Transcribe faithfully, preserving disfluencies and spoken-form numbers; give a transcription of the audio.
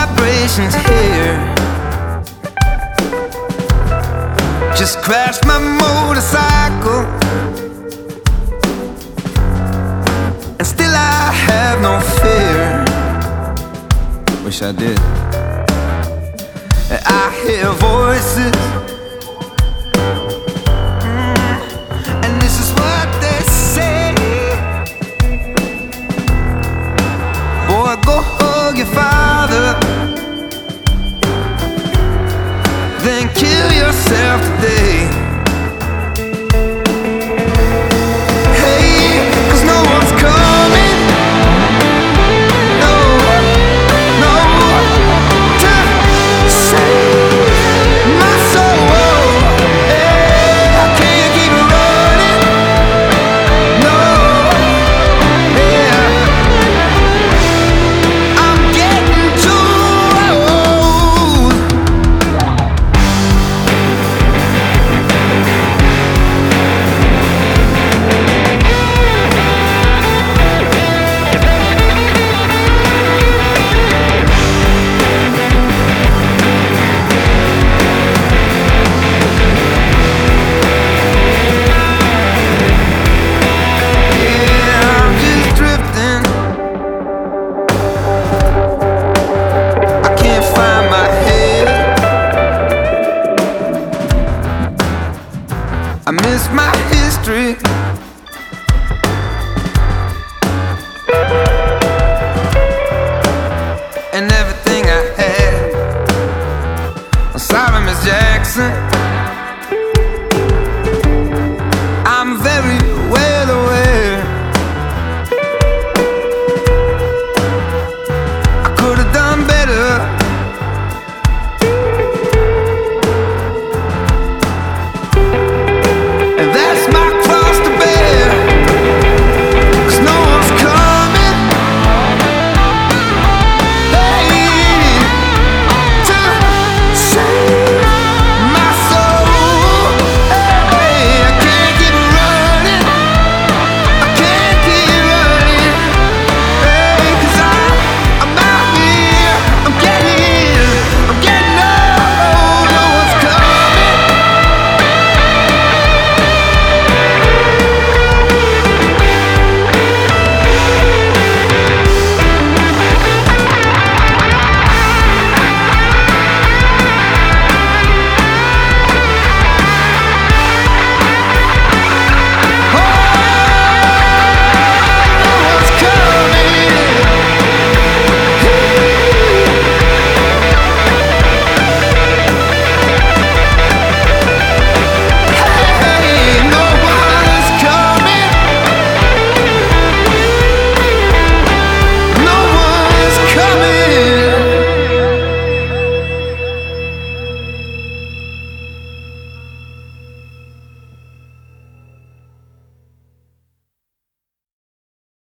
vibrations here. Just crashed my motorcycle, and still I have no fear. Wish I did. I hear voices, mm, and this is what they say. Boy, go hug your father, then kill yourself today. Hey, 'cause no one's coming, no, no, to save my soul. Hey, I can't keep it running, no, yeah. I'm getting too old. Yeah, I'm just drifting. I can't find my head. I miss my history.